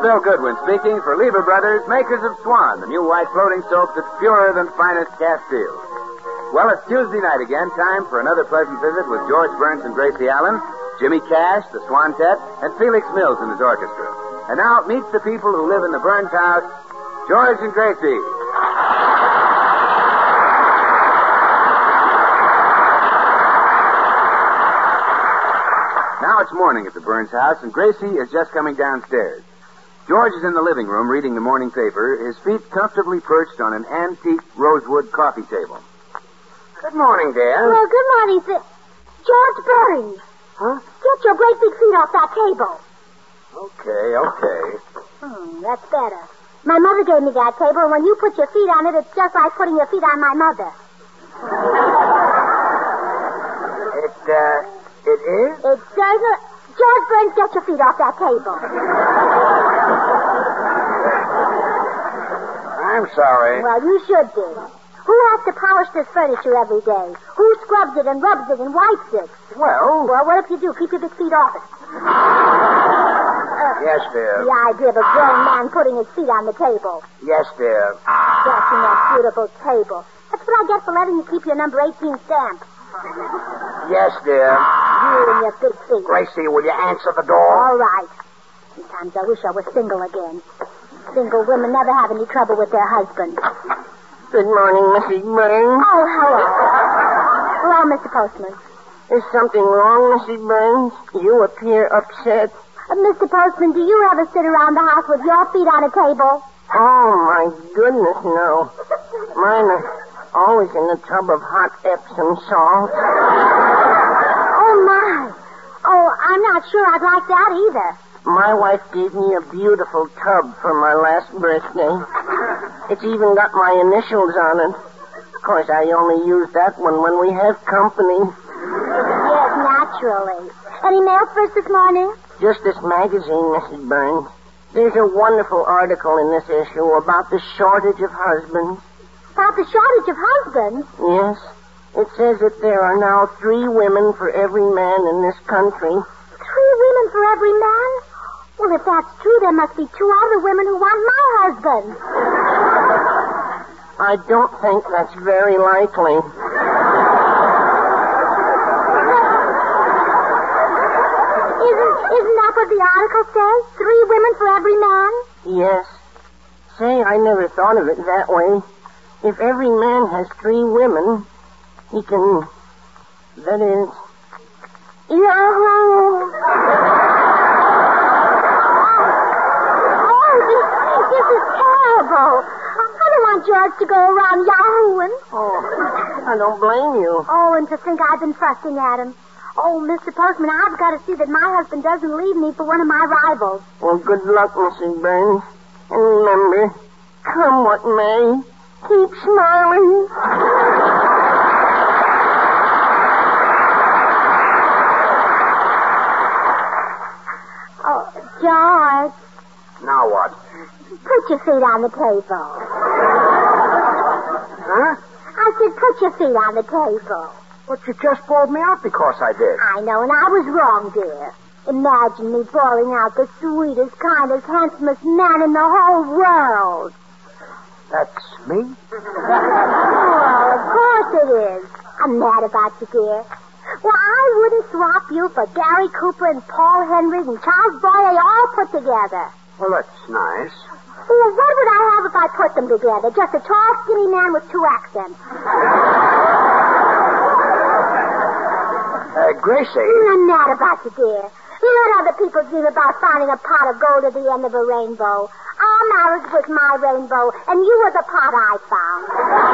Bill Goodwin speaking for Lever Brothers, makers of Swan, the new white floating soap that's purer than finest Castile. Well, it's Tuesday night again, time for another pleasant visit with George Burns and Gracie Allen, Jimmy Cash, the Swantet, and Felix Mills in his orchestra. And now, meet the people who live in the Burns house, George and Gracie. Now it's morning at the Burns house, and Gracie is just coming downstairs. George is in the living room reading the morning paper, his feet comfortably perched on an antique rosewood coffee table. Good morning, dear. Well, good morning, sir. George Burns. Huh? Get your great big feet off that table. Okay. That's better. My mother gave me that table, and when you put your feet on it, it's just like putting your feet on my mother. It is? It's certainly... George Burns, get your feet off that table. I'm sorry. Well, you should be. Who has to polish this furniture every day? Who scrubs it and rubs it and wipes it? Well, what if you do? Keep your big feet off it. Yes, dear. The idea of a grown man putting his feet on the table. Yes, dear. Scratching that beautiful table. That's what I get for letting you keep your number 18 stamp. Yes, dear. You and your big feet. Gracie, will you answer the door? All right. Sometimes I wish I was single again. Single women never have any trouble with their husbands. Good morning, Mrs. Burns. Oh, hello. Hello, Mr. Postman. Is something wrong, Mrs. Burns? You appear upset. Mr. Postman, do you ever sit around the house with your feet on a table? Oh, my goodness, no. Mine are always in a tub of hot Epsom salt. Oh, my. Oh, I'm not sure I'd like that either. My wife gave me a beautiful tub for my last birthday. It's even got my initials on it. Of course, I only use that one when we have company. Yes, naturally. Any mail for us this morning? Just this magazine, Mrs. Burns. There's a wonderful article in this issue about the shortage of husbands. About the shortage of husbands? Yes. It says that there are now 3 women for every man in this country. 3 women for every man? Well, if that's true, there must be 2 other women who want my husband. I don't think that's very likely. Isn't that what the article says? 3 women for every man? Yes. Say, I never thought of it that way. If every man has 3 women, he can... That is... Yahoo! This is terrible. I don't want George to go around yahooing. Oh, I don't blame you. Oh, and to think I've been fussing at him. Oh, Mr. Postman, I've got to see that my husband doesn't leave me for one of my rivals. Well, good luck, Mrs. Burns. And remember, come what may, keep smiling. Oh, George. Now what? Put your feet on the table. Huh? I said put your feet on the table. But you just bawled me out because I did. I know, and I was wrong, dear. Imagine me bawling out the sweetest, kindest, handsomest man in the whole world. That's me? Oh, of course it is. I'm mad about you, dear. Well, I wouldn't swap you for Gary Cooper and Paul Henry and Charles Boyer all put together. Well, that's nice. Well, what would I have if I put them together? Just a tall, skinny man with 2 accents. Gracie. I'm mad about you, dear. Let other people dream about finding a pot of gold at the end of a rainbow. Our marriage was my rainbow, and you were the pot I found.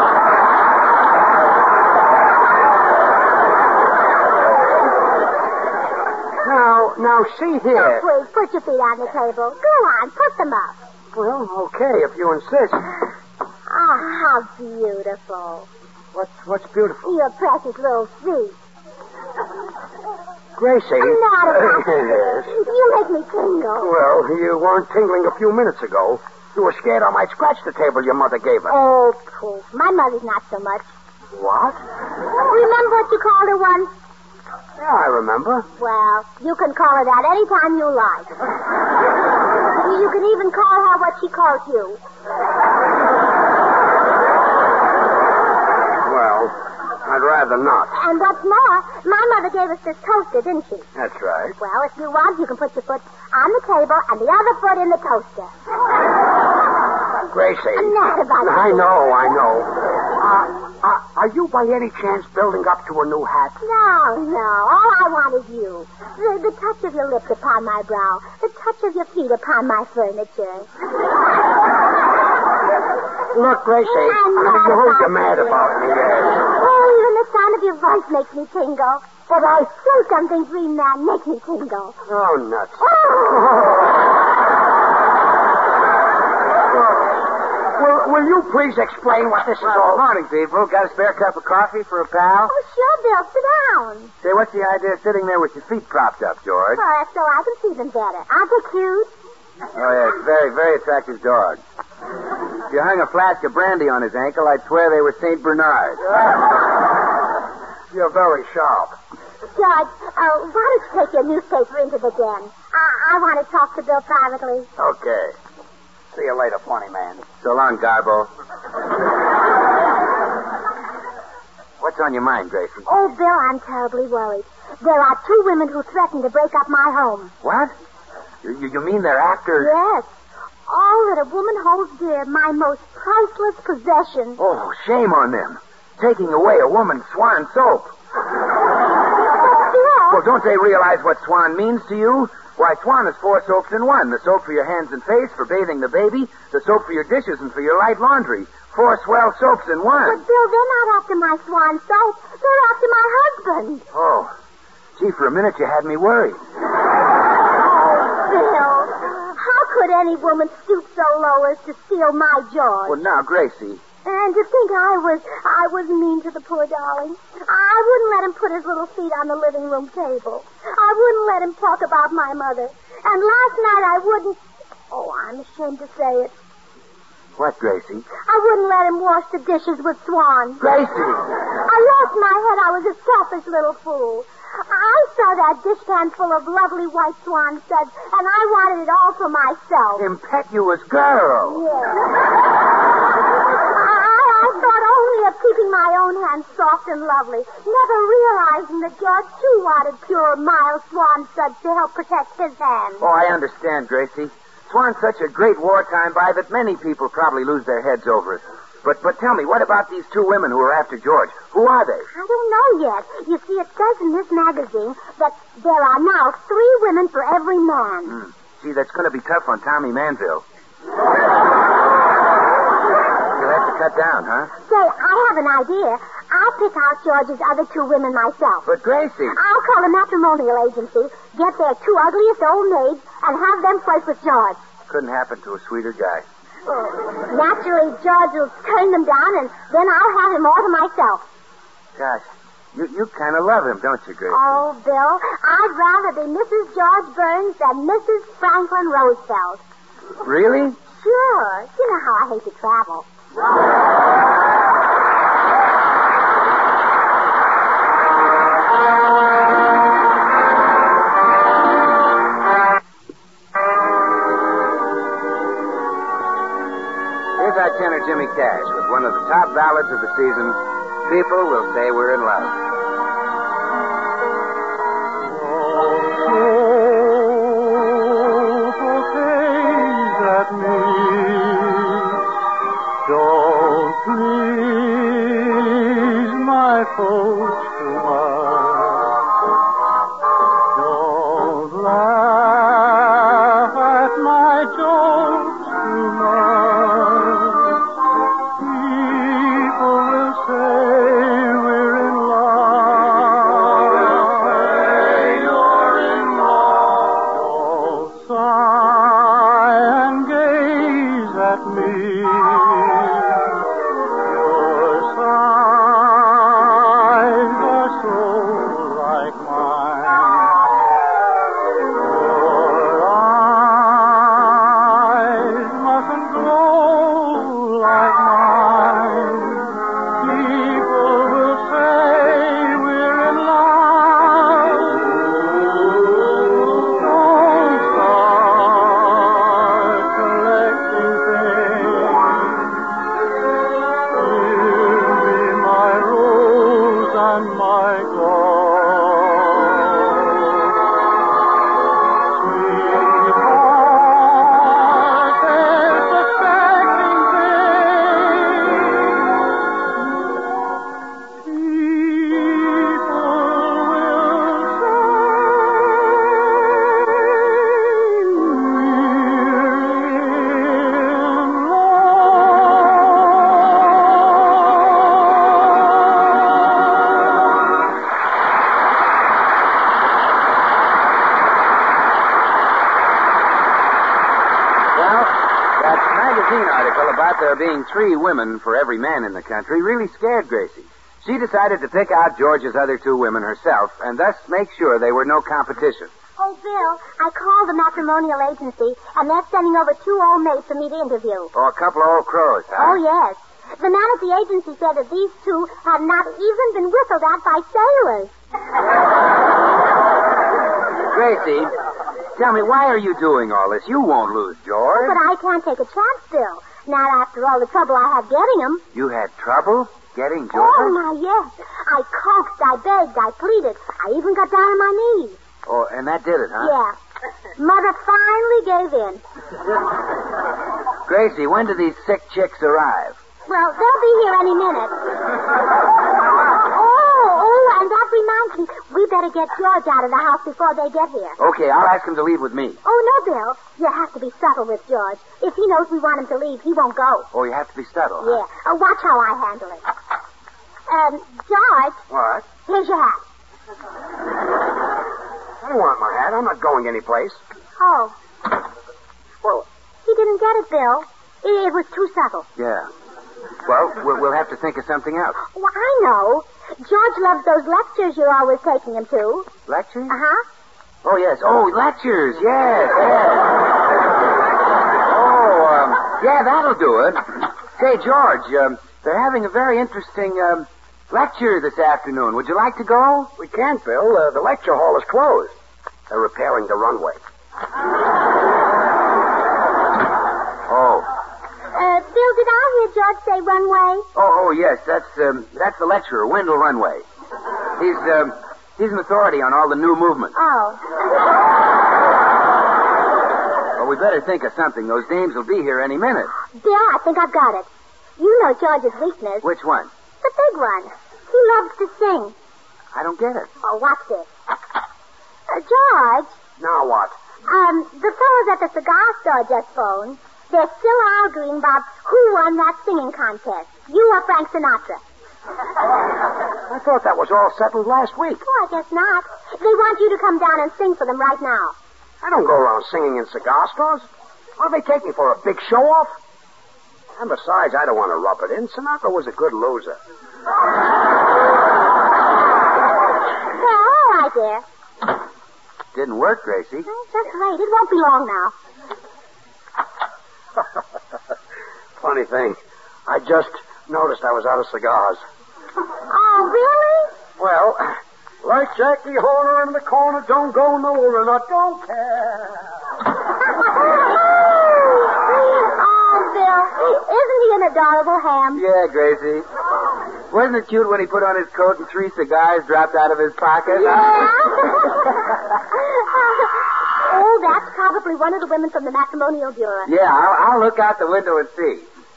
Now, see here. Oh, please, put your feet on the table. Go on, put them up. Well, okay, if you insist. Oh, how beautiful. What's beautiful? Your precious little feet. Gracie. I'm mad about you. Yes. You make me tingle. Well, you weren't tingling a few minutes ago. You were scared I might scratch the table your mother gave us. Oh, poof. My mother's not so much. What? Remember what you called her once? Yeah, I remember. Well, you can call her that any time you like. You can even call her what she calls you. Well, I'd rather not. And what's more, my mother gave us this toaster, didn't she? That's right. Well, if you want, you can put your foot on the table and the other foot in the toaster. Gracie. I know. Are you by any chance building up to a new hat? No. All I want is you. The touch of your lips upon my brow. The touch of your feet upon my furniture. Look, Gracie, you're mad about me. Oh, even the sound of your voice makes me tingle. But I... Say something, Green Man. Make me tingle. Oh, nuts. Will you please explain what this is all? Good morning, people. Got a spare cup of coffee for a pal? Oh, sure, Bill. Sit down. Say, what's the idea of sitting there with your feet propped up, George? Oh, that's so I can see them better. Aren't they cute? Oh, yeah, it's very, very attractive dog. If you hung a flask of brandy on his ankle, I'd swear they were St. Bernard. You're very sharp. George, why don't you take your newspaper into the den? I want to talk to Bill privately. Okay. See you later, funny man. So long, Garbo. What's on your mind, Gracie? Oh, Bill, I'm terribly worried. There are 2 women who threaten to break up my home. What? You mean they're after... Yes. All that a woman holds dear, my most priceless possession. Oh, shame on them. Taking away a woman's Swan soap. Bill. Well, don't they realize what Swan means to you? Why, Swan is 4 soaps in one. The soap for your hands and face, for bathing the baby, the soap for your dishes, and for your light laundry. 4 swell soaps in one. But, Bill, they're not after my Swan soap. They're after my husband. Oh. Gee, for a minute you had me worried. Bill, how could any woman stoop so low as to steal my George? Well, now, Gracie. And to think I was mean to the poor darling. I wouldn't let him put his little feet on the living room table. I wouldn't let him talk about my mother. And last night I wouldn't... Oh, I'm ashamed to say it. What, Gracie? I wouldn't let him wash the dishes with Swan. Gracie! I lost my head. I was a selfish little fool. I saw that dish can full of lovely white Swan suds, and I wanted it all for myself. Impetuous girl. Yes. I thought only of keeping my own hands soft and lovely, never realizing that George too wanted pure, mild Swan suds to help protect his hands. Oh, I understand, Gracie. Swan's such a great wartime buy that many people probably lose their heads over it. But tell me, what about these 2 women who are after George? Who are they? I don't know yet. You see, it says in this magazine that there are now 3 women for every man. Gee, that's going to be tough on Tommy Manville. You'll have to cut down, huh? Say, I have an idea. I'll pick out George's other 2 women myself. But, Gracie... I'll call a matrimonial agency, get their 2 ugliest old maids, and have them flirt with George. Couldn't happen to a sweeter guy. Naturally, George will turn them down, and then I'll have him all to myself. Gosh, you kind of love him, don't you, Gracie? Oh, Bill, I'd rather be Mrs. George Burns than Mrs. Franklin Roosevelt. Really? Sure. You know how I hate to travel. Here's our tenor, Jimmy Cash, with one of the top ballads of the season, People Will Say We're in Love. Don't please my folks too much. Don't laugh at my jokes too much. People will say we're in love. That magazine article about there being 3 women for every man in the country really scared Gracie. She decided to pick out George's other 2 women herself and thus make sure they were no competition. Oh, Bill, I called the matrimonial agency, and they're sending over 2 old maids for me to interview. Oh, a couple of old crows, huh? Oh, yes. The man at the agency said that these 2 had not even been whistled at by sailors. Gracie, tell me, why are you doing all this? You won't lose George. But I can't take a chance, Bill. Not after all the trouble I had getting him. You had trouble getting George? Oh, my, yes. I coaxed, I begged, I pleaded. I even got down on my knees. Oh, and that did it, huh? Yeah. Mother finally gave in. Gracie, when do these sick chicks arrive? Well, they'll be here any minute. Oh, and that reminds me, we better get George out of the house before they get here. Okay, I'll ask him to leave with me. Oh, no, Bill. You have to be subtle with George. If he knows we want him to leave, he won't go. Oh, you have to be subtle, huh? Yeah. Watch how I handle it. George. What? Here's your hat. I don't want my hat. I'm not going anyplace. Oh. Well, he didn't get it, Bill. It was too subtle. Yeah. Well, we'll have to think of something else. Well, I know. George loves those lectures you're always taking him to. Lectures? Uh-huh. Oh, yes. Oh, lectures. Yes. Oh, yeah, that'll do it. Say, George, they're having a very interesting, lecture this afternoon. Would you like to go? We can't, Bill. The lecture hall is closed. They're repairing the runway. Oh. Bill, did I hear George say runway? Oh, yes. That's the lecturer, Wendell Runway. He's an authority on all the new movements. Oh. Well, we better think of something. Those dames will be here any minute. Bill, I think I've got it. You know George's weakness. Which one? The big one. He loves to sing. I don't get it. Oh, watch this. George. Now what? The fellows at the cigar store just phoned. They're still arguing about who won that singing contest. You or Frank Sinatra. I thought that was all settled last week. Oh, I guess not. They want you to come down and sing for them right now. I don't go around singing in cigar stores. What do they take me for, a big show-off? And besides, I don't want to rub it in. Sinatra was a good loser. Well, all right, dear. Didn't work, Gracie. Just wait. It won't be long now. Funny thing. I just noticed I was out of cigars. Oh, really? Well, like Jackie Horner in the corner, don't go nowhere, and I don't care. Oh, Bill, isn't he an adorable ham? Yeah, Gracie. Wasn't it cute when he put on his coat and 3 cigars dropped out of his pocket? Yeah. Oh, that's probably one of the women from the matrimonial bureau. Yeah, I'll look out the window and see.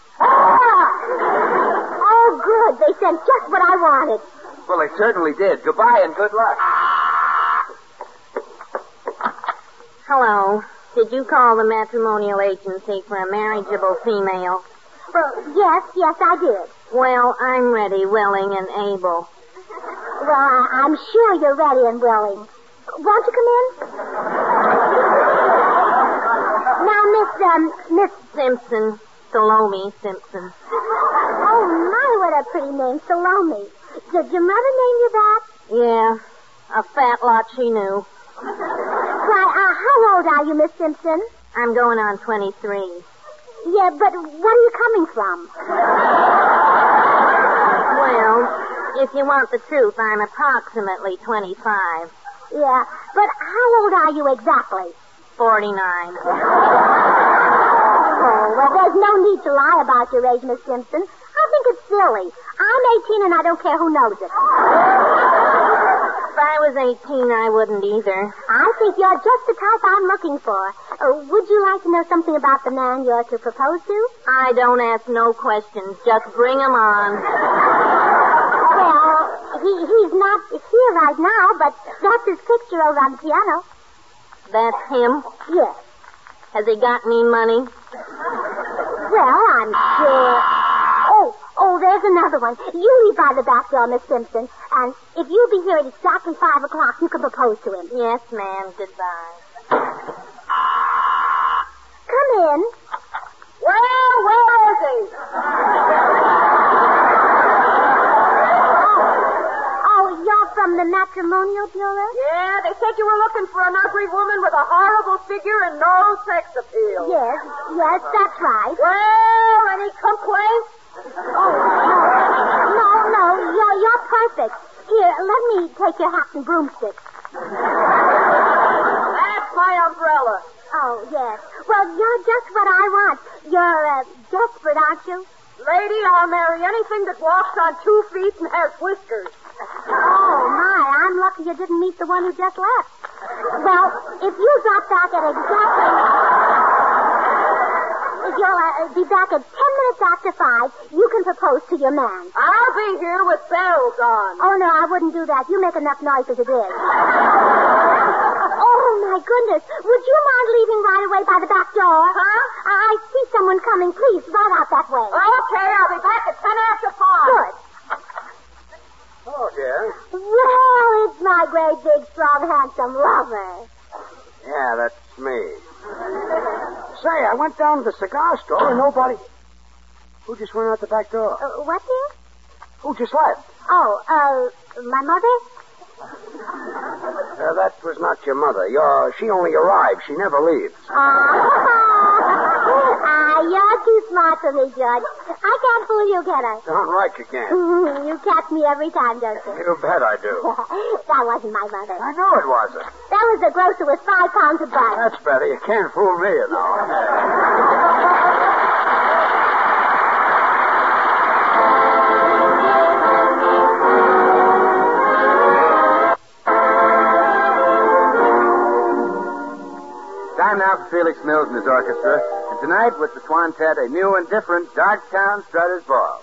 Oh, good. They sent just what I wanted. Well, they certainly did. Goodbye and good luck. Hello. Did you call the matrimonial agency for a marriageable female? Well, yes, I did. Well, I'm ready, willing, and able. Well, I'm sure you're ready and willing. Won't you come in? Now, Miss Simpson. Salome Simpson. Oh, my, what a pretty name, Salome. Did your mother name you that? Yeah, a fat lot she knew. Why, how old are you, Miss Simpson? I'm going on 23. Yeah, but where are you coming from? Well, if you want the truth, I'm approximately 25. Yeah, but how old are you exactly? 49. Oh, well, there's no need to lie about your age, Miss Simpson. I think it's silly. I'm 18 and I don't care who knows it. If I was 18, I wouldn't either. I think you're just the type I'm looking for. Would you like to know something about the man you're to propose to? I don't ask no questions. Just bring him on. Well, he's not here right now, but that's his picture over on the piano. That's him? Yes. Has he got any money? Well, I'm sure. Oh, there's another one. You leave by the back door, Miss Simpson, and if you'll be here at exactly 5 o'clock, you can propose to him. Yes, ma'am. Goodbye. Come in. Well, figure and no sex appeal. Yes, that's right. Well, any complaints? No, you're perfect. Here, let me take your hat and broomstick. That's my umbrella. Oh, yes. Well, you're just what I want. You're desperate, aren't you? Lady, I'll marry anything that walks on 2 feet and has whiskers. Oh, my, I'm lucky you didn't meet the one who just left. Well, if you drop back at exactly... If you'll be back at 10 minutes after 5, you can propose to your man. I'll be here with bells on. Oh, no, I wouldn't do that. You make enough noise as it is. Oh, my goodness. Would you mind leaving right away by the back door? Huh? I see someone coming. Please, right out that way. Okay, I'll be back at 10 after 5. Good. Oh, dear. Well, it's my great, big, strong, handsome lover. Yeah, that's me. Say, I went down to the cigar store and nobody... Who just went out the back door? What, dear? Who just left? Oh, my mother? That was not your mother. She only arrived. She never leaves. You're too smart for me, George. I can't fool you, can I? Darn right you can. You catch me every time, don't you? You bet I do. That wasn't my mother. I know it wasn't. That was the grocer with 5 pounds of butter. That's better. You can't fool me, you know. Time now for Felix Mills and his orchestra. And tonight, with the Swantet, a new and different Darktown Strutters Ball.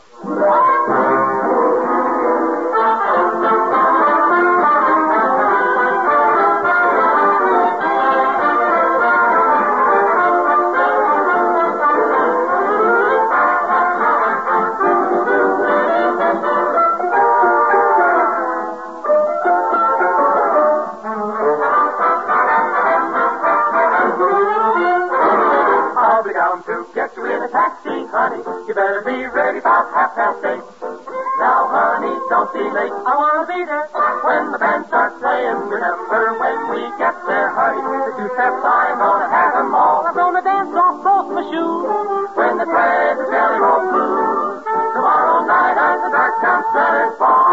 You better be ready about 8:30. Now, honey, don't be late. I want to be there when the band starts playing. Remember, when we get there, honey, the 2 steps I'm gonna have them all. I'm gonna dance off both my shoes when they play the Jelly Roll Blues. Tomorrow night at the Darktown Strutters Ball.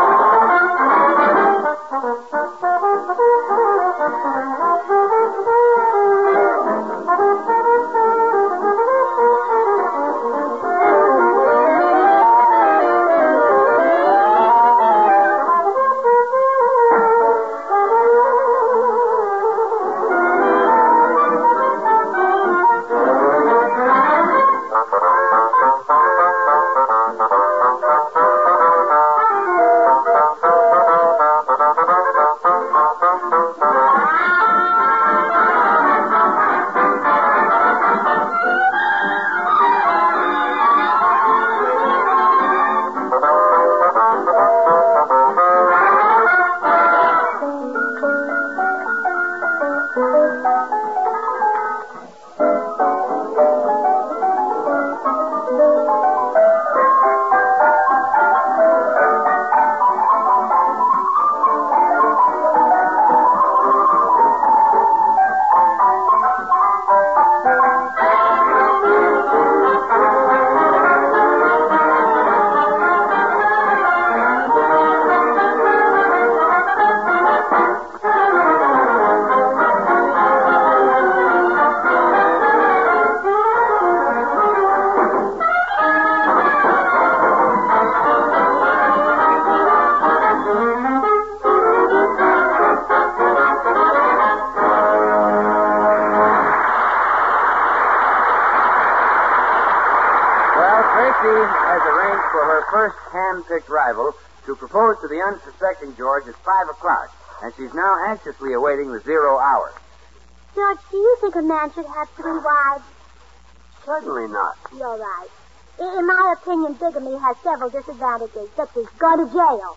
Tracy has arranged for her first hand-picked rival to propose to the unsuspecting George at 5 o'clock, and she's now anxiously awaiting the 0 hour. George, do you think a man should have 3 wives? Certainly not. You're right. In my opinion, bigamy has several disadvantages, such as going to jail.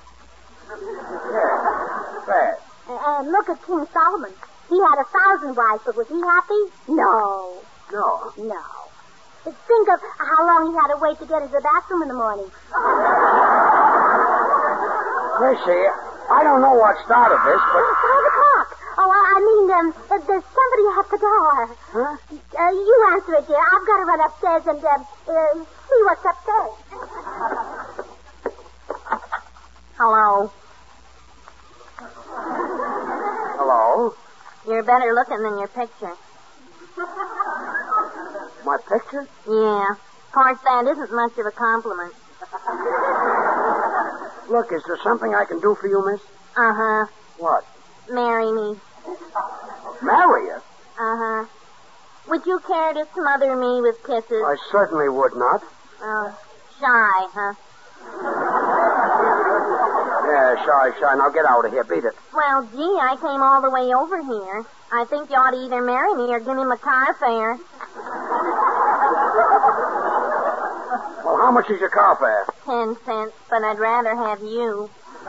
Yeah, bad. And look at King Solomon. He had 1,000 wives, but was he happy? No. No. No. But think of how long he had to wait to get into the bathroom in the morning. Tracy, I don't know what started this, but... 5 o'clock. Oh, I there's somebody at the door. Huh? You answer it, dear. I've got to run upstairs and see what's upstairs. Hello. Hello? You're better looking than your picture. My picture? Yeah. Of course, that isn't much of a compliment. Look, is there something I can do for you, miss? Uh-huh. What? Marry me. Marry you? Uh-huh. Would you care to smother me with kisses? I certainly would not. Oh, shy, huh? Yeah, shy. Now get out of here. Beat it. Well, gee, I came all the way over here. I think you ought to either marry me or give me my car fare. Well, how much is your car fare? 10 cents, but I'd rather have you.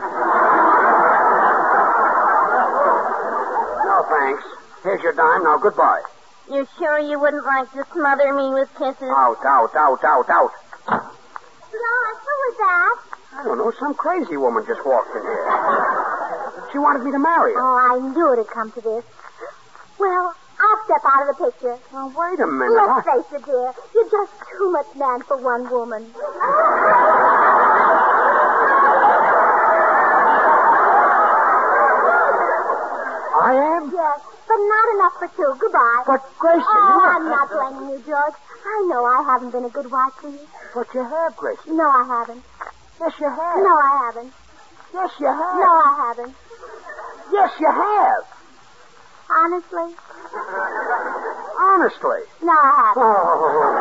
No, thanks. Here's your dime. Now, goodbye. You're sure you wouldn't like to smother me with kisses? Out. George, who was that? I don't know. Some crazy woman just walked in here. She wanted me to marry her. Oh, I knew it'd come to this. Well, I'll step out of the picture. Now, wait a minute. Let's face it, dear. You're just too much man for one woman. I am? Yes, but not enough for two. Goodbye. But, Gracie, I'm not blaming you, George. I know I haven't been a good wife to you. But you have, Gracie. No, I haven't. Yes, you have. No, I haven't. Yes, you have. No, I haven't. Yes, you have. Honestly? Honestly. No, I haven't. Oh.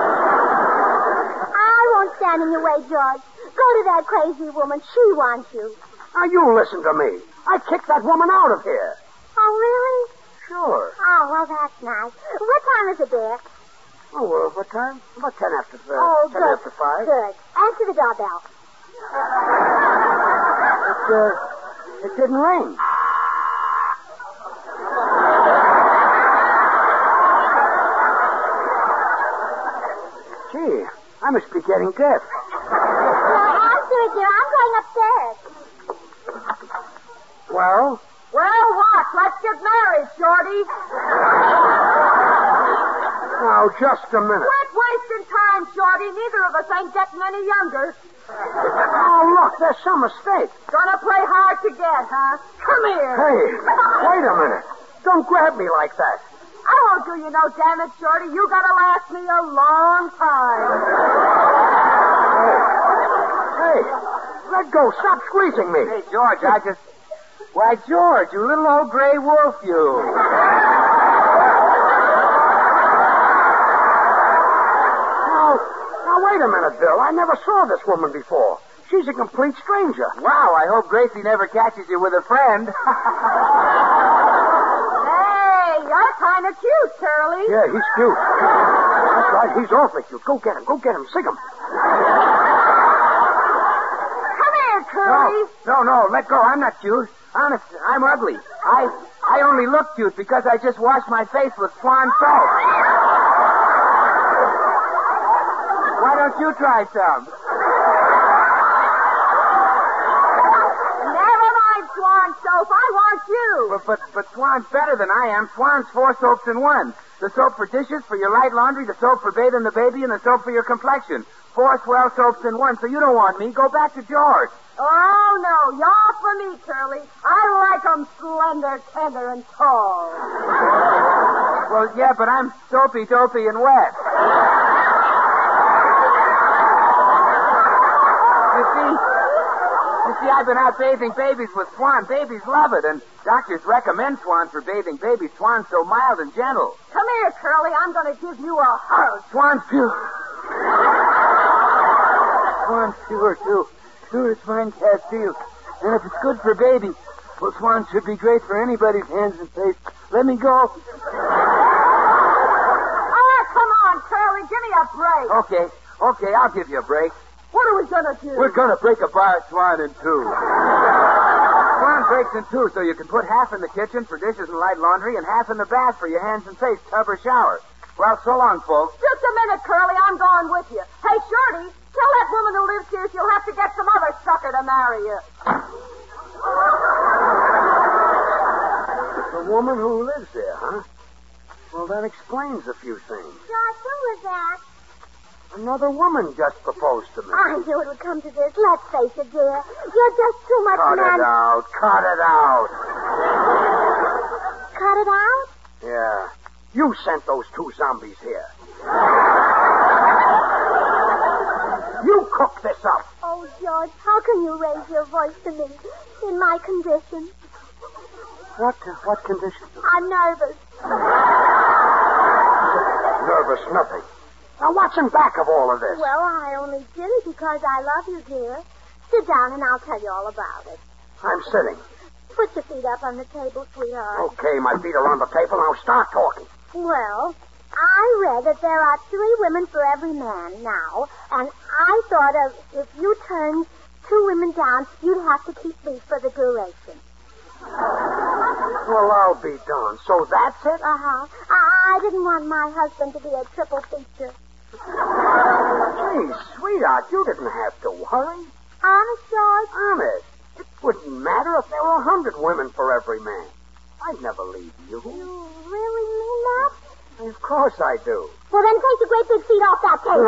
I won't stand in your way, George. Go to that crazy woman. She wants you. Now, you listen to me. I kicked that woman out of here. Oh, really? Sure. Oh, well, that's nice. What time is it, dear? Oh, well, what time? About 10 after 5. Oh, 10 good. after 5. Good. Answer the doorbell. It didn't ring. Gee, I must be getting deaf. Well, answer it, dear. I'm going upstairs. Well? Well, what? Let's get married, Shorty. Now, just a minute. Quit wasting time, Shorty. Neither of us ain't getting any younger. Oh, look, there's some mistake. Gonna play hard to get, huh? Come here. Hey, wait a minute. Don't grab me like that. I won't do you no damage, Shorty. You gotta last me a long time. Hey, let go. Stop squeezing me. Hey, George, Why, George, you little old gray wolf, you. Now, wait a minute, Bill. I never saw this woman before. She's a complete stranger. Wow, I hope Gracie never catches you with a friend. Hey, you're kind of cute, Curly. Yeah, he's cute. That's right, he's awfully cute. Go get him, sick him. Come here, Curly. No, let go. I'm not cute. Honest, I'm ugly. I only look cute because I just washed my face with Swan soap. Why don't you try some? Never mind Swan soap. I want you. But Swan's better than I am. Swan's 4 soaps in one. The soap for dishes, for your light laundry, the soap for bathing the baby, and the soap for your complexion. 4 swell soaps in one, so you don't want me. Go back to George. Oh, no. You're for me, Curly. I like 'em slender, tender, and tall. Well, yeah, but I'm soapy, dopey, and wet. You see, I've been out bathing babies with Swan. Babies love it, and doctors recommend Swan for bathing babies. Swan's so mild and gentle. Come here, Curly. I'm going to give you a hug. Swan's pure. Swan's pure, too. Pure as fine Castile. And if it's good for baby, well, Swan should be great for anybody's hands and face. Let me go. Oh, come on, Curly. Give me a break. Okay, I'll give you a break. What are we going to do? We're going to break a bar Swan in two. Swan breaks in two so you can put half in the kitchen for dishes and light laundry and half in the bath for your hands and face, tub or shower. Well, so long, folks. Just a minute, Curly. I'm going with you. Hey, Shorty, tell that woman who lives here she'll have to get some other sucker to marry you. The woman who lives there, huh? Well, that explains a few things. George, who was that? Another woman just proposed to me. I knew it would come to this. Let's face it, dear. You're just too much Cut man. it out. Cut it out. Cut it out? Yeah. You sent those two zombies here. You cooked this up. Oh, George, how can you raise your voice to me in my condition? What condition? I'm nervous. Nervous nothing. Now, what's in back of all of this? Well, I only did it because I love you, dear. Sit down and I'll tell you all about it. I'm sitting. Put your feet up on the table, sweetheart. Okay, my feet are on the table. Now start talking. Well, I read that there are 3 women for every man now, and I thought of if you turned 2 women down, you'd have to keep me for the duration. Well, I'll be darned. So that's it? Uh-huh. I didn't want my husband to be a triple feature. Gee, sweetheart, you didn't have to worry. Honest, George? Honest. It wouldn't matter if there were 100 women for every man. I'd never leave you. You really mean that? Of course I do. Well, then take your great big feet off that table.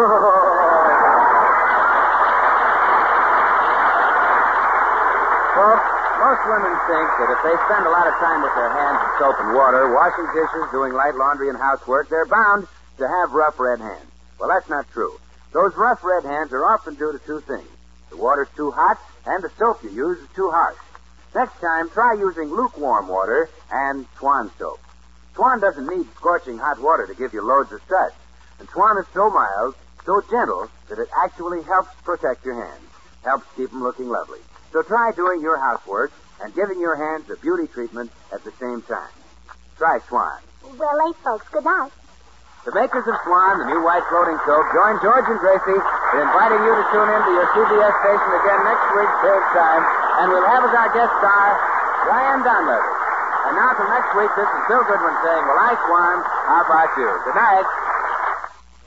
Well, most women think that if they spend a lot of time with their hands in soap and water, washing dishes, doing light laundry and housework, they're bound to have rough red hands. Well, that's not true. Those rough red hands are often due to 2 things. The water's too hot and the soap you use is too harsh. Next time, try using lukewarm water and Swan soap. Swan doesn't need scorching hot water to give you loads of suds. And Swan is so mild, so gentle, that it actually helps protect your hands, helps keep them looking lovely. So try doing your housework and giving your hands a beauty treatment at the same time. Try Swan. Well, late, folks. Good night. The makers of Swan, the new white floating soap, join George and Gracie in inviting you to tune in to your CBS station again next week, same time, and we'll have as our guest star Ryan Donlevy. And now till next week, this is Bill Goodwin saying, well, I, Swan, how about you? Good night.